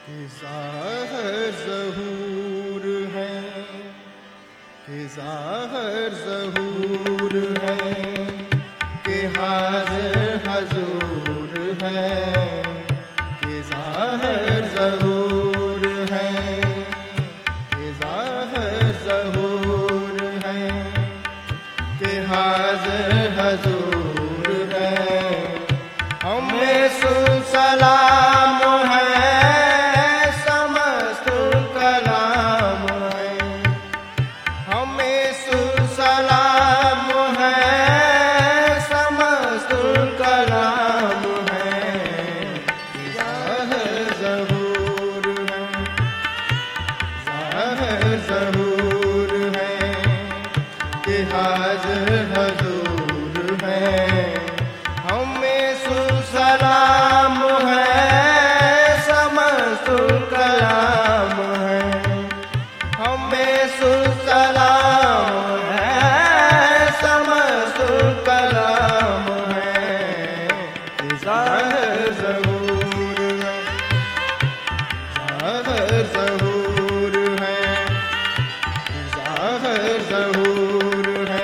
कि ज़ाहिर ज़हूर है, कि ज़ाहिर ज़हूर है, कि हाज़िर हज़ूर है, कि ज़ाहिर ज़हूर है, कि ज़ाहिर ज़हूर है, कि हाज़िर हज़ूर है। हमें सुन सलाम है, समस्त कलाम है। हमें सुन सलाम है, समस्त कलाम है। ज़ाहिर ज़हूर है, ज़ाहिर ज़हूर है, कि हाज़िर हज़ूर है। हमें सुन सलाम है, समस्त कलाम है। हमें सुन सलाम है, समस्त कलाम है। ज़ाहिर ज़हूर है, ज़ाहिर ज़हूर है, ज़ाहिर ज़हूर है।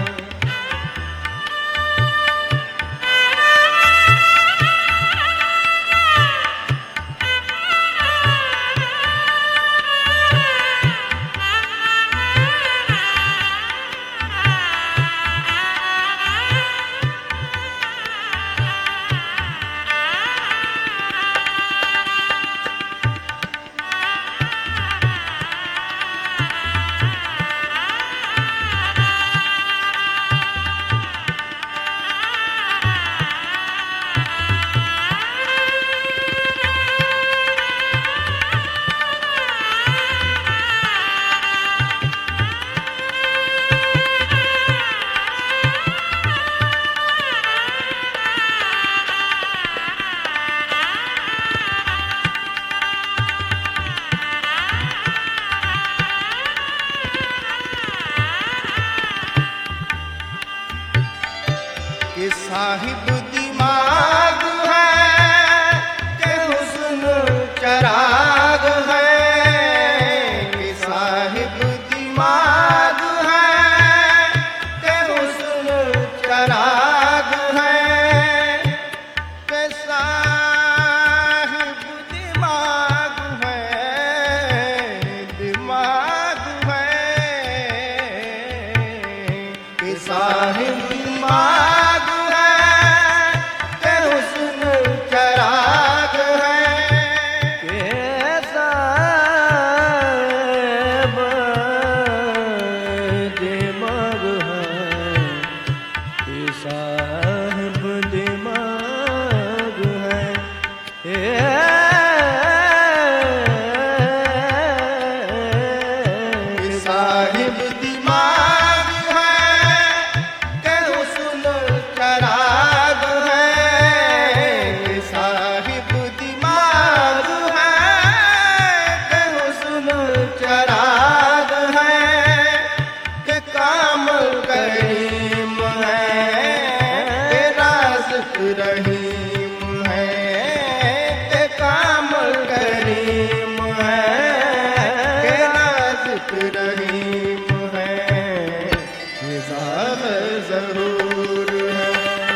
कि साहिब दिमाग है, कि हुस्न चराग है। कि साहिब दिमाग है, कि हुस्न चराग है। कि साहिब दिमाग है, दिमाग है। कि साहिब दिमाग साहिब दिमाग है, साहिब दिमाग है, कि हुस्न चराग है। साहिब दिमाग है, कि हुस्न चराग है। कि कामल करीम है, रहीम है। के कामल करीम है, के नाज़िक रहीम है। ये ज़ाहिर ज़हूर है,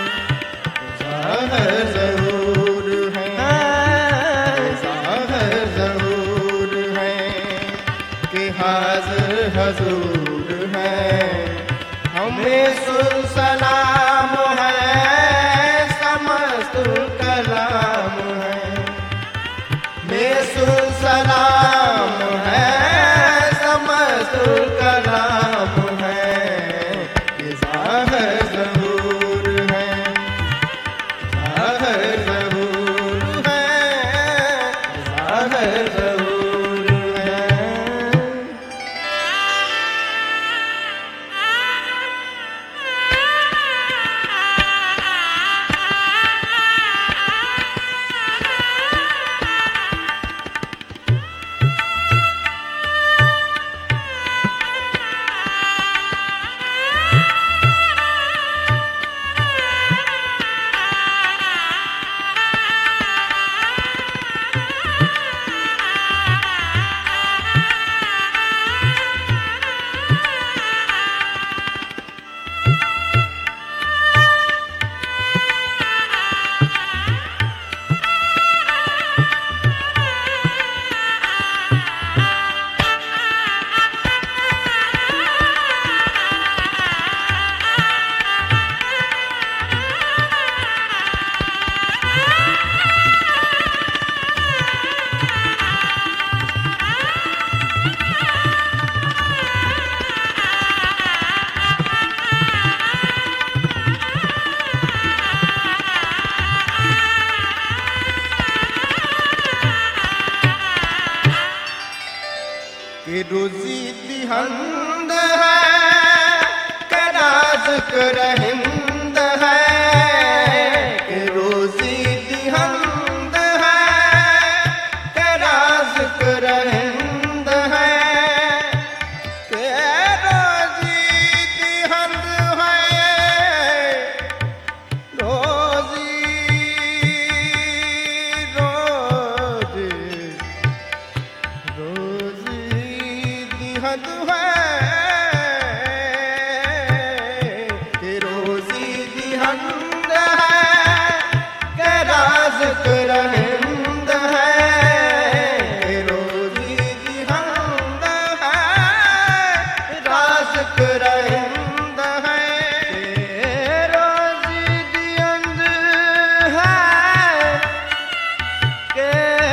ज़ाहिर ज़हूर है, ज़ाहिर ज़हूर है, कि हाज़िर हज़ूर है। हमें सुन सलाम है, समस्त के रोजी दिहंद है, के राज़ रहंद है, के रोजी दिहंद है, के राज़ रहंद है, के रोजी दिहंद है, रोजी दिहंद है, के रोजी दिहंद है, के राज़ रहंद है, के रोजी दिहंद है, राज़ रहंद है, के रोजी दिहंद है, के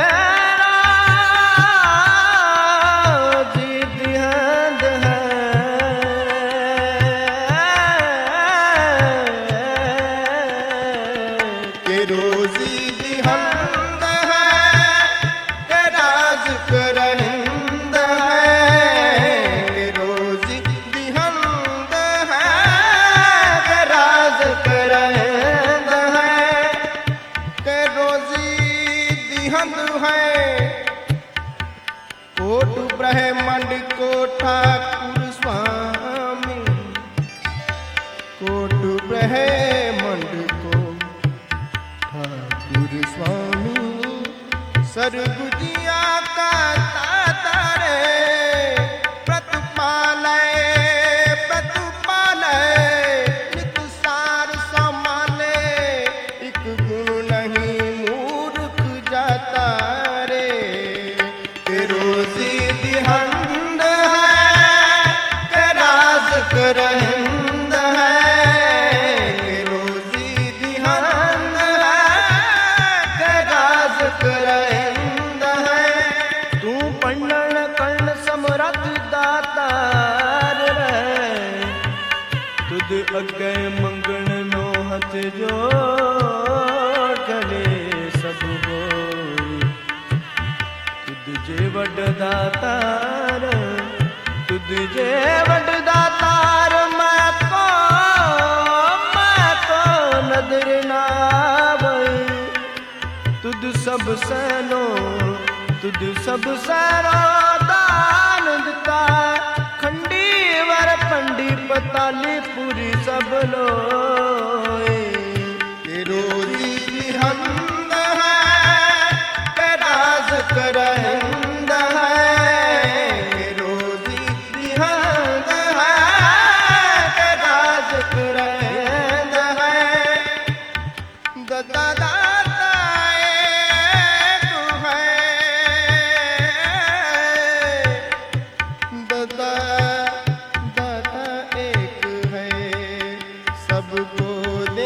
रोजी दिहंद है, के राज़ रहंद है, के रोजी दिहंद है, के राज़ रहंद है, के रोजी दिहंद है। कोट ब्रह्मंड को ठाकुर स्वामी, कोट ब्रह्मंड को ठाकुर स्वामी, सर्वजिया का दाता रे, प्रतिपालय प्रतिपालय, नित सार संभाले, एक गुण नहीं मूर्ख जाता रे, के रोजी दिहंद है, के राज़ रहंद है, के रोजी दिहंद है, के राज़ रहंद है। तू पंडन कर्ण समरथ दातार रे, तुद अगे मंगण नो हथ जोड़ करे सब होई, तुद जे वड दातार, तुद जे वड दातार, मैं तो नदर ना आवई, तुद सब सैनो, तुद सब सैनो दान दिता, खंडी वर पंडी पताली पूरी सब लोए, के रोजी दिहंद है, के राज़ रहंद है, के रोजी दिहंद है, के राज़ रहंद है। दाता दाता एक है, दाता दाता एक है, सबको दे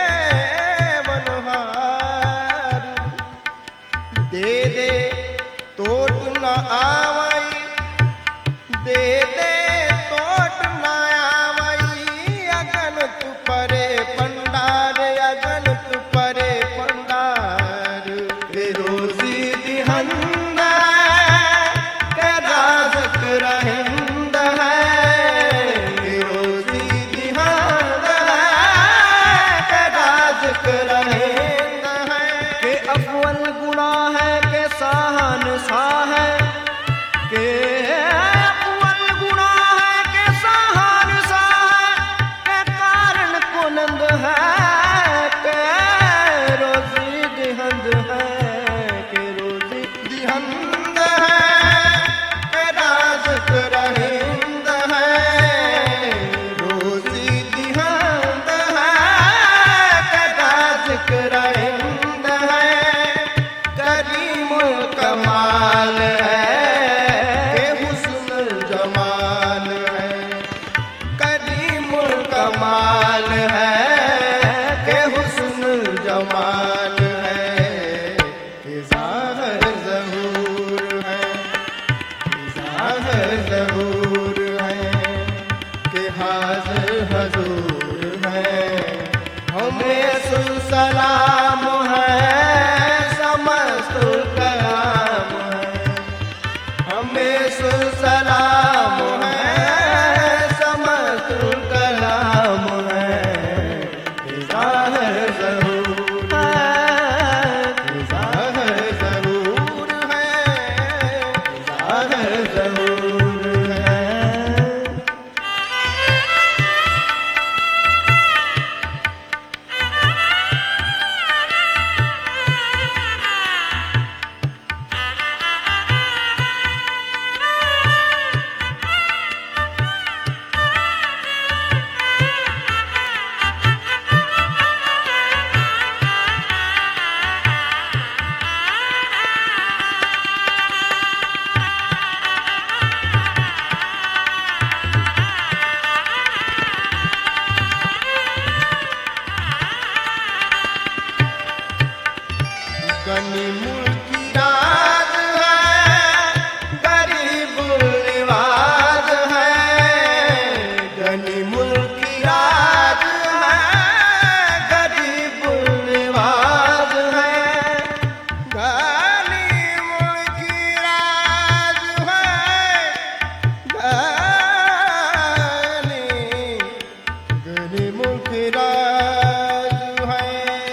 बनहार, दे दे तोट न आवई, दे दे तोट न आवई, अगन तू परे पंडार, अगन तू परे पंडार, के रोजी दिहंद है, के राज़ रहंद है, के रोजी दिहंद है, के राज़ रहंद है, के अव्वल गुणा है, के साहन सा है, के अव्वल गुणा है, के साहन सा है, के कारण कुनंद है, के रोजी दिहंद है, के रोजी दिहंद है, के राज़ रहंद है, रोजी दिहंद है, के राज़ रहंद है, करीमुल कमाल है, के हुस्न जमाल है, करीमुल कमाल है, के हुस्न जमाल है, के ज़ाहिर ज़हूर है, के ज़ाहिर ज़हूर है, के हाज़िर हज़ूर है, हमें सलाम है, समस्त कलाम है, हमें सलाम है जरूर खुदा है जरूर है खुदा है जरूर है। गनी मुल्की राज है गरीब निवाज है गनी मुल्की राज है गरीब निवाज है गनी मुल्की राज है गनी मुल्की राज है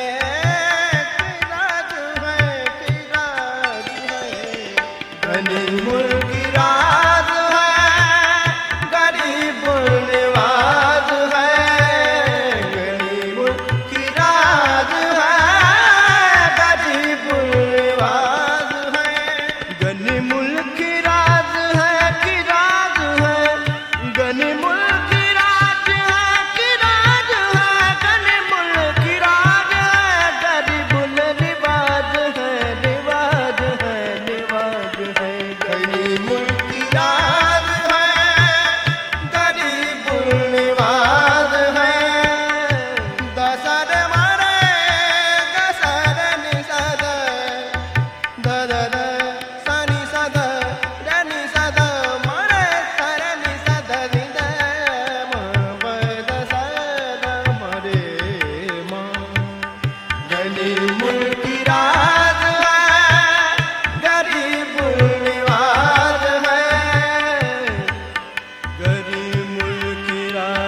गनी मुल्की राज है गरीब निवाज है गनी मुल्की राज है गरीब निवाज है गनी मुल्की राज है कि राज है गनी मुल्की राज है कि राज है गनी मुल्की राज है गरीब निवाज है निवाज है निवाज है गनी मुल्की राज है गरीब निवाज है दसर मरे गसर निसद दद सनि सद रनि सद मरे सर निसद निद मद सद मरे मा गनी मुल्की राज है गरीब निवाज है गनी मुल्की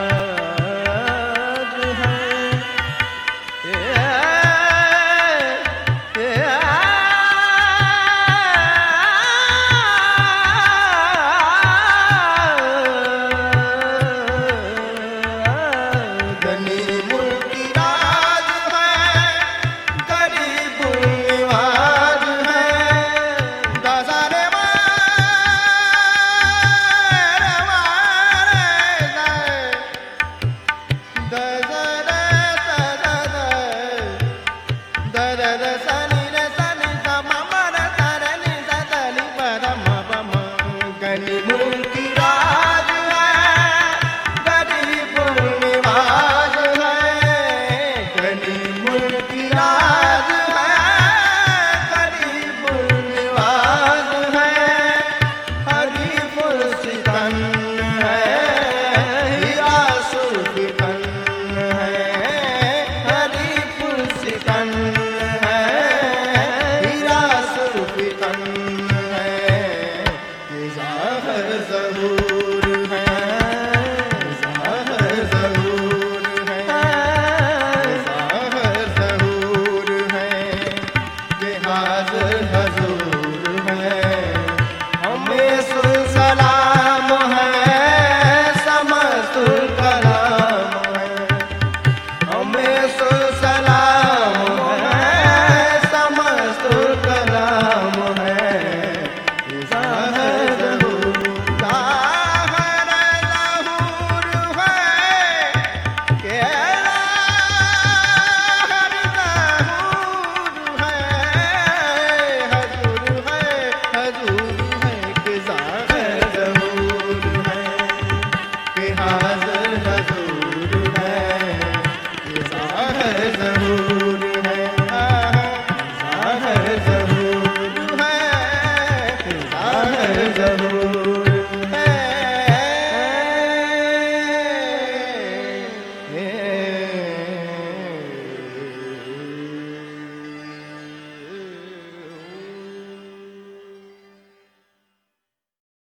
राज है गनी मुल्की राज है गरीब निवाज है दसर मारे दसर दद सनि रे सनि सम मर सर नि सदनि परम पम गनी मुल्की राज है गरीब निवाज है गनी मुल्की राज